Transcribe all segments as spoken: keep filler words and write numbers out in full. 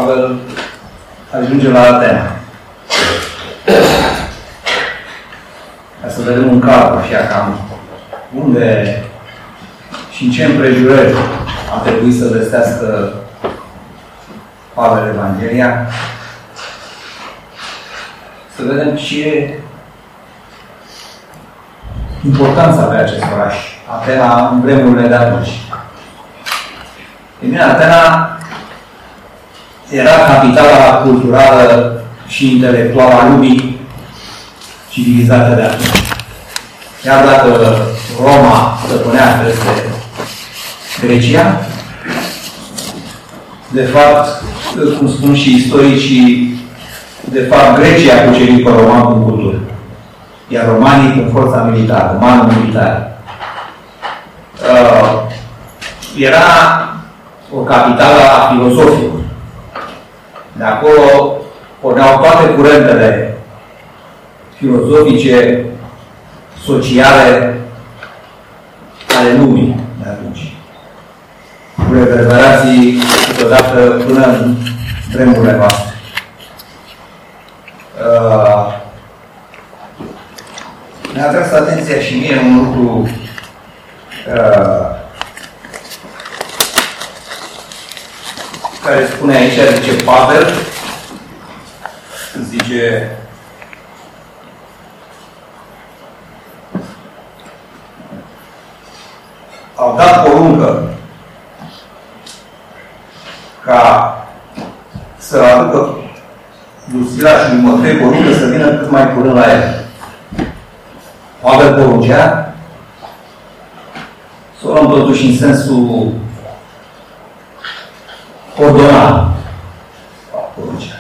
Pavel ajunge la Atena. Ca să vedem un cadru, așa, cam unde și în ce împrejurări a trebuit să vestească Pavel Evanghelia. Să vedem ce importanță avea acest oraș, Atena, în vremurile de atunci. E bine, Atena era capitala culturală și intelectuală a lumii civilizate de atunci. Chiar dacă Roma stăpânea peste Grecia, de fapt, cum spun și istoricii, de fapt, Grecia a cucerit pe romani cu cultură. Iar romanii cu forța militară, manul militar. Uh, era o capitală a filosofilor. De acolo porneau toate curentele filozofice, sociale ale lumii de atunci. Cu reverberații câteodată până în vremurile noastre. Uh, Mi-a atras atenția și mie un lucru uh, care spune aici, zice Pavel, zice au dat poruncă ca să aducă Drusila și lui Matei poruncă să vină cât mai curând la el. Pavel poruncea, să o luăm totuși în sensul ordonat. Poruncea.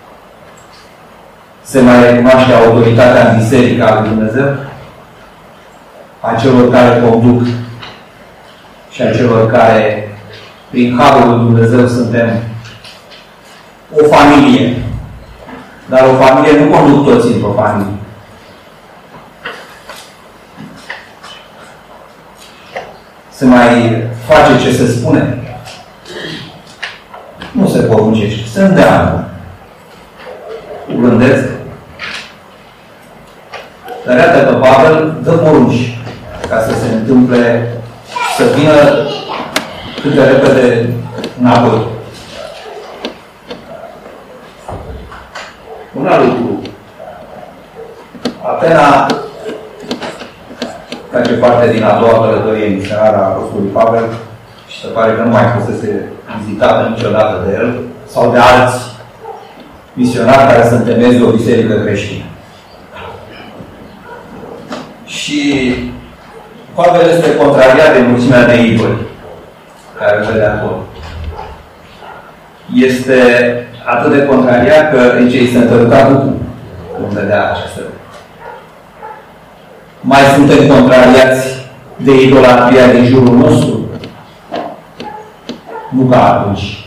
Se mai recunoaște autoritatea în biserică a lui Dumnezeu, a celor care conduc și a celor care, prin harul lui Dumnezeu, suntem o familie. Dar o familie nu conduc toți într-o familie. Se mai face ce se spune. Nu se poruncește. Se îndeamnă. Urândesc. Dar iată că Pavel dă porunci ca să se întâmple, să vină cât de repede înapoi. Un alt lucru. Atena face parte din a doua călătorie misionară a Apostolului Pavel și se pare că nu mai fusese vizitată niciodată de el sau de alți misionari care să întemeieze o biserică creștină. Și Pavel este contrariat de mulțimea de idoli care îl vede acolo. Este atât de contrariat că zice, îi se întăruta Duhul când vedea aceste lucruri. Mai suntem contrariați de idolatria din jurul nostru? Nu ca atunci.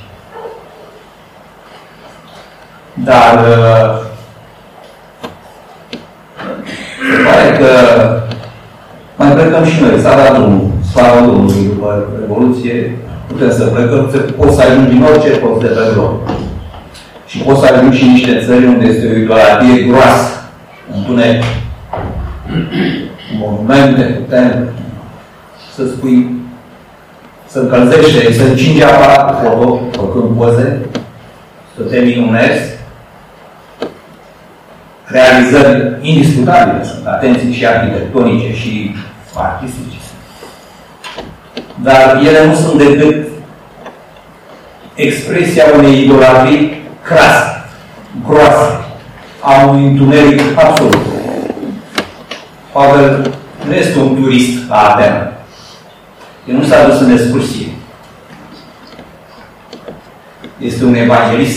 Dar se pare că mai plecăm și noi. S-a dat drumul. Slavă Domnului după Revoluție. Putem să plecăm. Poți să ajungi în orice post de pe glob. Și poți să ajungi și în niște țări unde este o idolatrie groasă. Întuneric. Monumente, putem să spui, să încălzește, să încinge aparatul foto, făcând poze, să te minunezi. Realizări indiscutabile sunt, atenții și arhitectonice și artistice. Dar ele nu sunt decât expresia unei idolatrii crase, groase, a unui întuneric absolut. Pavel nu este un turist la Atena. El nu s-a dus în excursie. Este un evanghelist.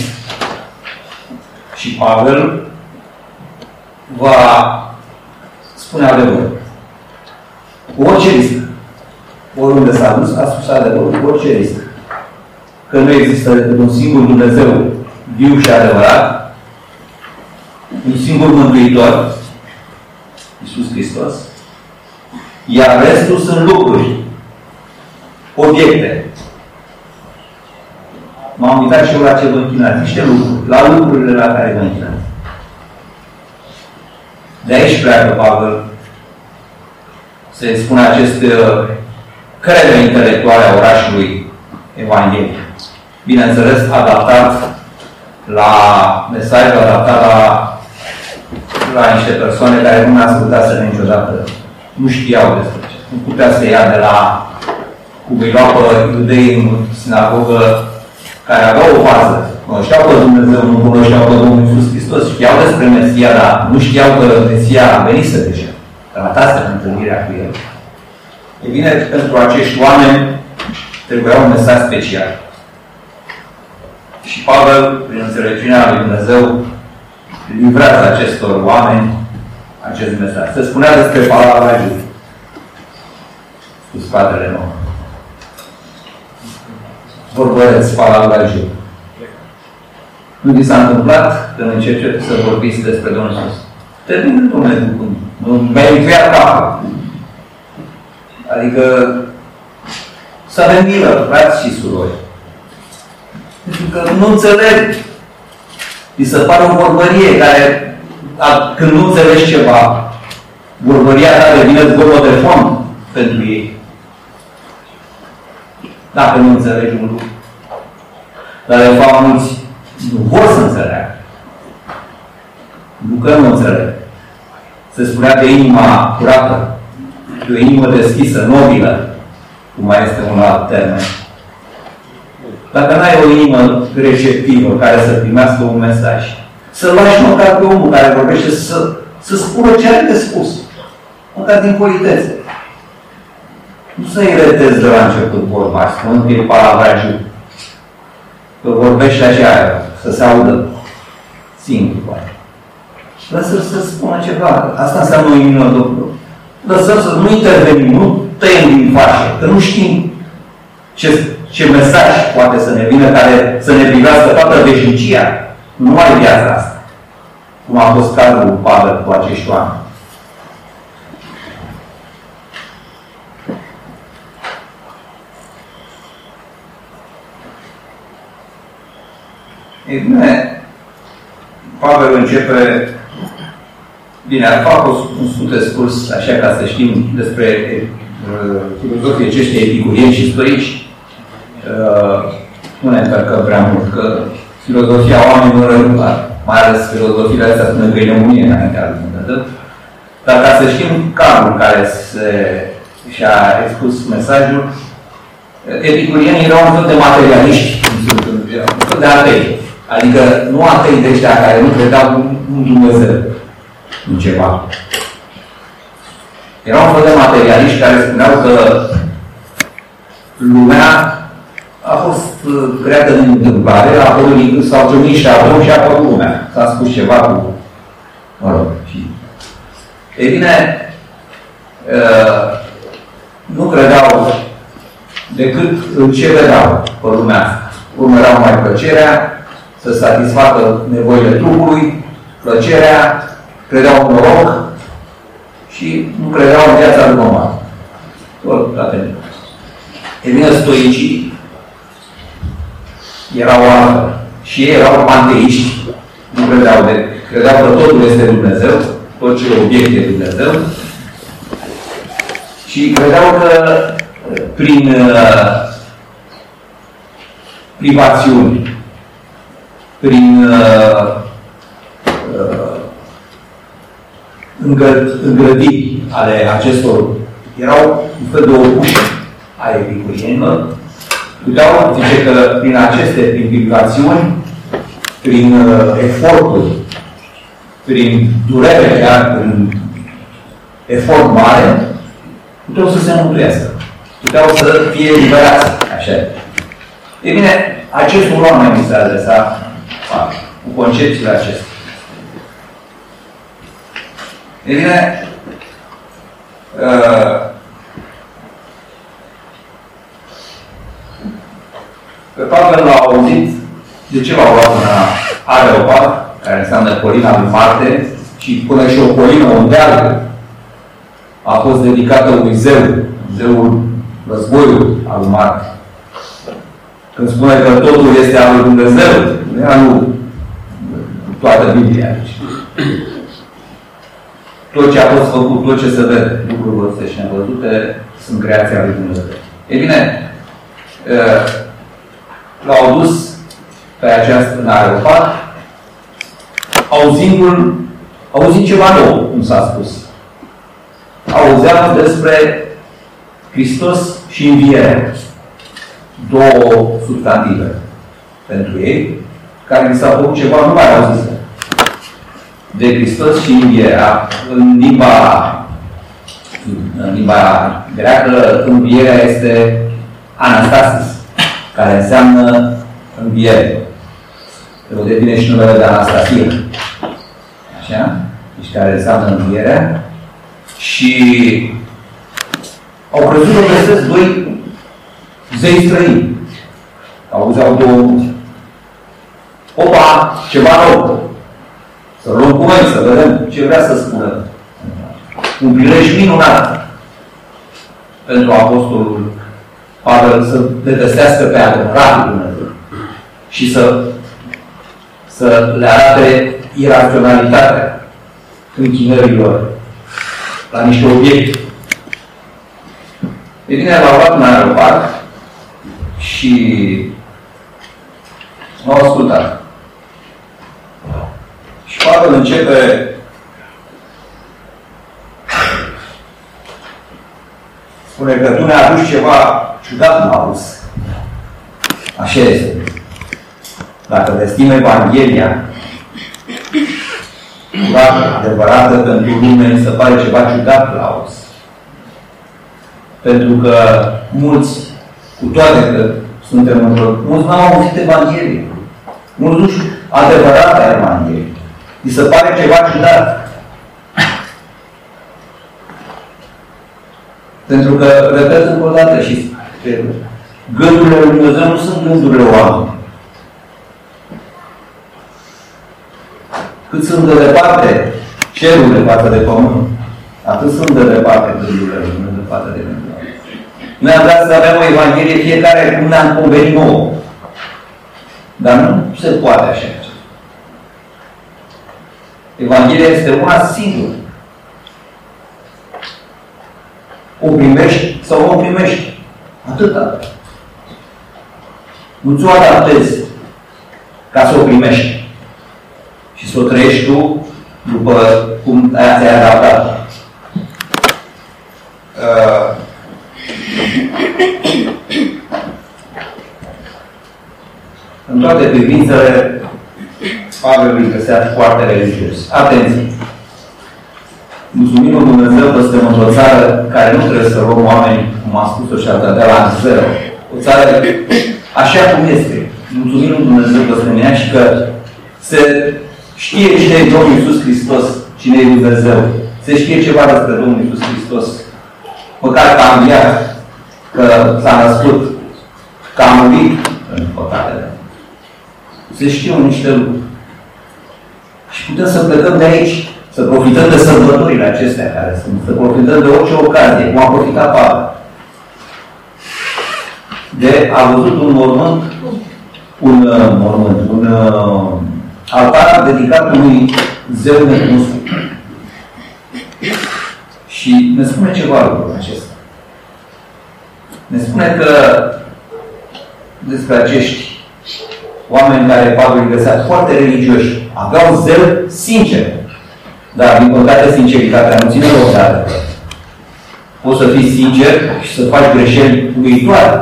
Și Pavel va spune adevărul. Cu orice risc. Oriunde s-a dus, a spus adevărul, cu orice risc. Că nu există decât un singur Dumnezeu viu și adevărat, un singur Mântuitor, Iisus Hristos, iar restul sunt lucruri, obiecte. m-am uitat și eu la ce vă închinați. Niște lucruri, la lucrurile la care vă închinați. De aici pleacă Pavel să-i spună acest crede intelectuale a orașului Evangheliei. Bineînțeles, adaptat la mesaj, adaptat la, la niște persoane care nu ascultaseră niciodată, nu știau despre ce. Nu putea să ia de la cum îi lua pe iudei în sinagogă care aveau o bază. Cunoșteau pe Dumnezeu, nu cunoșteau pe Domnul Iisus Hristos, știau despre Mesia, dar nu știau că Mesia a venit să deja. Trataseră întâlnirea cu El. E bine, pentru acești oameni trebuia un mesaj special. Și Pavel, prin înțelepciunea lui Dumnezeu, livrează acestor oameni acest mesaj. Se spunea despre palavra Iuda. Cu spatele nou. Vorbăreți palavra Iuda. Nu vi s-a întâmplat când începeți să vorbiți despre Domnul Iisus? Termină Dumnezeu cum? Mi-ai încheiat capul. Adică să avem milă, frați și surori. Pentru că nu înțeleg. Mi se pare o vorbărie care, a, când nu înțelegi ceva, vorbăria ta devine zgomot de fond pentru ei. Dacă nu înțelegi un lucru. Dar de fapt mulți nu vor să înțeleagă. Nu că nu înțeleg. Se spunea de inima curată, de o inimă deschisă, nobilă, cum mai este un alt termen. Dacă n-ai o inimă receptivă care să primească un mesaj, să lași măcar pe omul care vorbește să, să spună ce are de spus. Măcar din politețe. Nu să-i retezi de la început vorba, spunând că e palavra că vorbește așa, să se audă singur. Lăsă-l să spună ceva. Asta înseamnă o inimă Domnului. Lăsăm să nu intervenim, nu tăiem din fașă, că nu știm ce, ce mesaj poate să ne vină care să ne privească toată veșnicia. Nu ai viața asta. Cum a fost cazul lui Pavel cu acești oameni. Ei bine, Pavel începe, bine, fac un scurt scurs, așa ca să știm despre uh, filozofie aceștia epicurieni și stoici. Uh, nu ne încărcăm prea mult, că filozofia oamenilor, mai ales filozofiile astea spune că e nebunie înaintea lui Dumnezeu. Dar ca să știm calul care se, și-a expus mesajul, epicurienii erau un fel de materialiști, un fel de atei. Adică nu atei de ăștia care nu credeau în Dumnezeu, în ceva. Erau un fel de materialiști care spuneau că lumea a fost creată din întâmplare, a apărut din s-au ciunit și apărut și a apărut lumea. S-a spus ceva cu... Mă rog, și... Ei bine, nu credeau decât în ce vedeau pe lumea asta. Urmăreau mai plăcerea, să satisfacă nevoile trupului, plăcerea, credeau în noroc și nu credeau în viața lui normal. Tot atent. E bine, stoicii erau altfel. Și ei erau panteiști. Nu credeau de... Credeau că totul este Dumnezeu, tot ce e obiect e Dumnezeu. Și credeau că prin uh, privațiuni, prin uh, uh, îngrădiri ale acestor, erau un fel de opuși a epicurienilor, puteau zice că prin aceste privațiuni, prin uh, eforturi, prin durere, chiar prin efort mare, puteau să se mântuiască. Puteau să fie liberați. Așa. E bine, acestul oameni mi se adresa cu concepțiile acestea. E bine, uh, pe Pavel l-a auzit, de ce l-a luat în Areopag, care înseamnă colina lui Marte, și până și o colină, un deal, a fost dedicată lui Zeu, zeul războiului al lui Marte. Când spune că totul este al lui Dumnezeu, era nu toată Biblia aici. Tot ce a fost făcut, tot ce se vede, lucruri văzute și nevăzute, sunt creația lui Dumnezeu. Ei bine, l-au dus pe această în aeroport, auzindu-l, auzind ceva nou, cum s-a spus. Auzeam despre Hristos și învierea. Două substantive pentru ei, care mi s-au făcut ceva, nu mai auzise. De Hristos și învierea. În limba, în limba greacă, învierea este Anastasis, care înseamnă înviere. De unde vine și numele de Anastasia. Așa? Deci care înseamnă învierea. Și au crezut că găsesc doi zei străini. Auzeau două. Opa, ceva nou. Să luăm cuvânt, să vedem ce vrea să spună. Un prilej minunat pentru Apostolul Pavel să detestească pe adevăratul Dumnezeu și să, să le arate iraționalitatea închinărilor la niște obiecte. E bine, l-au luat în aeroport și m-au ascultat. Și Pavel începe spune că tu ne-ai adus ceva ciudat în auz. Așa este. Dacă vestim Evanghelia curată, adevărată pentru lume, mi se pare ceva ciudat la auz. Pentru că mulți, cu toate că suntem într-o... Mulți n-au auzit Evanghelie. Mulți nu știu adevărata Evanghelie. Mi se pare ceva ciudat. Pentru că, repet încă o dată, și gândurile lui Dumnezeu nu sunt gândurile oamenilor. Cât sunt de departe cerurile față de pământ, atât sunt de departe gândurile lui Dumnezeu față de Dumnezeu. Noi am vrea să avem o Evanghelie fiecare cum ne-am convenit nouă. Dar nu se poate așa. Evanghelia este una singură. O primești sau nu o primești. Atâta. Nu ți-o adaptezi ca să o primești. Și să o trăiești tu după cum ți-ai adaptat. Uh, în toate privințele, Pavel îi găsea foarte religios. Atenție! Mulțumim lui Dumnezeu că suntem într-o țară care nu trebuie să luăm oameni, cum am spus-o și atât, de la zero. O țară așa cum este. Mulțumim lui Dumnezeu că suntem ea și că se știe cine e Domnul Iisus Hristos, cine e Dumnezeu. Se știe ceva despre Domnul Iisus Hristos. Măcar că a înviat, că s-a născut, că a murit în păcatele. Se știu niște lucruri. Și putem să plecăm de aici, să profităm de sărbătorile acestea care sunt, să profităm de orice ocazie, cum a profitat Pavel. De a văzut un mormânt, un uh, mormânt, un uh, altar dedicat unui zeu necunoscut. Și ne spune ceva lucrul acesta. Ne spune că despre acești oameni care Pavel îi găsea foarte religioși, aveau zel sincer. Dar, din păcate, sinceritatea nu ține loc de adevăr. Poți să fii sincer și să faci greșeli uluitoare.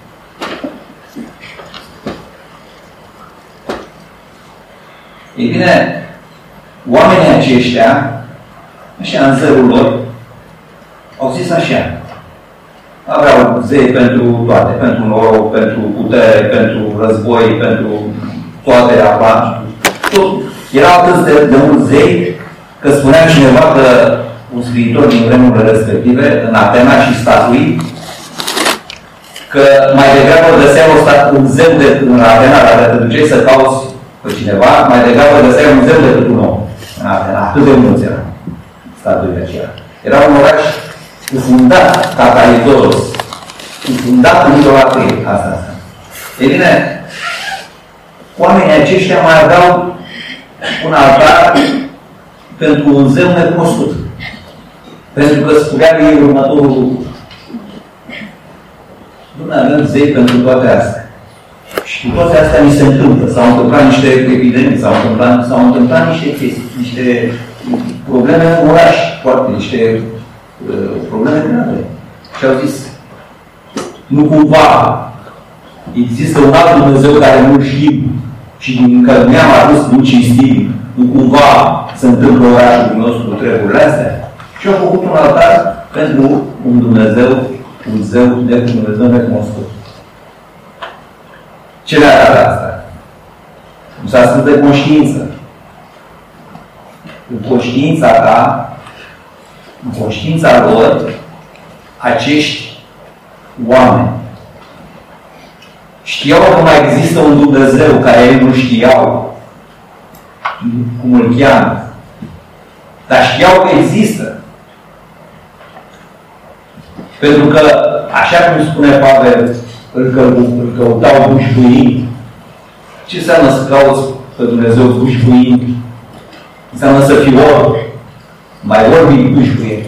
Ei bine, oamenii aceștia, așa în zelul lor, au zis așa. Aveau zei pentru toate, pentru noroc, pentru putere, pentru război, pentru toate apa. Tot. Erau atât de, de mulți zei, că spunea cineva că un scriitor din vremurile respective, în Atena și statui, că mai degrabă găsea un zeu de, în Atena, dacă te duceai să cauți pe cineva, mai degrabă găsea un zeu decât un om. În Atena. Atât de mulți erau statuile aceea. Era un oraș cufundat, Catalizoros, cufundat în idolatrie. Asta, asta. E bine, oamenii aceștia mai aveau un altar pentru un zeu necunoscut. Pentru că spunea ei următorul lucru. Nu avem zei pentru toate astea. Și cu toate astea mi se întâmplă. S-au întâmplat niște epidemii, s-au întâmplat, s-au întâmplat niște chestii, niște probleme în oraș, foarte, niște uh, probleme grave. Și au zis, nu cumva există un alt Dumnezeu care nu știm și din că ne-am adus, nu cinstim, nu cumva se întâmplă orașul nostru treburile astea? Și au făcut un altar pentru un Dumnezeu, un zeu de Dumnezeu necunoscut. Ce le arată asta? Cum s-a spus de conștiință. În conștiința ta, în conștiința lor, acești oameni știau că mai există un Dumnezeu care ei nu știau cum îl cheamă. Dar știau că există. Pentru că, așa cum spune Pavel, îl, că, îl căutau bușbuind. Ce înseamnă să cauți pe Dumnezeu bușbuind? Înseamnă să fii orb. Mai orbi bușbuie.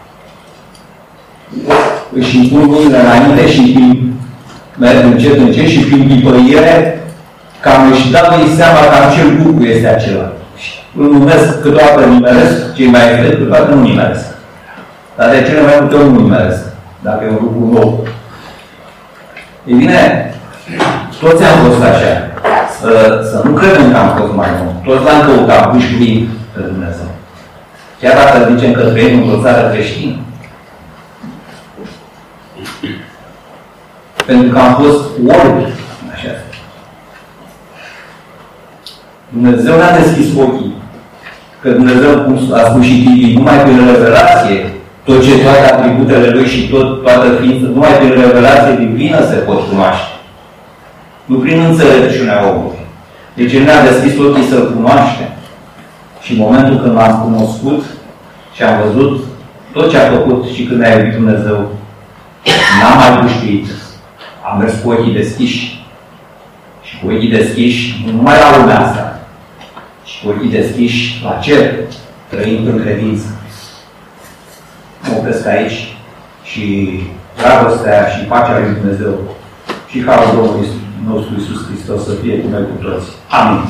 Își impun mâinile înainte și merg încet, încet și prin pipăiere cam își dau ei seama că acel lucru este acela. Îl numesc, câteodată nimeresc, cei mai cred, câteodată nu nimeresc. Dar de cele mai multe ori nu nimeresc, dacă e un lucru nou. Ei bine, toți am fost așa. Să, să nu credem că am fost mai nou. Toți l-am căutat bușbuind pe Dumnezeu. Chiar dacă zicem că trăim într-o țară creștină. Pentru că am fost orbi. Așa. Dumnezeu ne-a deschis ochii. Că Dumnezeu, cum a spus și Tibi, numai prin revelație, tot ce toate atributele Lui și tot, toată ființă, numai prin revelație divină se pot cunoaște. Nu prin înțelepciunea omului. Deci El ne-a deschis ochii să-L cunoaștem. Și în momentul când L-am cunoscut și am văzut tot ce a făcut și când ne-a iubit Dumnezeu, n-am mai buștuit. Am mers cu ochii deschiși. Și cu ochii deschiși, nu numai la lumea asta, ci cu ochii deschiși la cer, trăind în credință. Mă opresc aici și dragostea și pacea lui Dumnezeu și harul Domnului nostru Iisus Hristos să fie cu noi cu toți. Amin.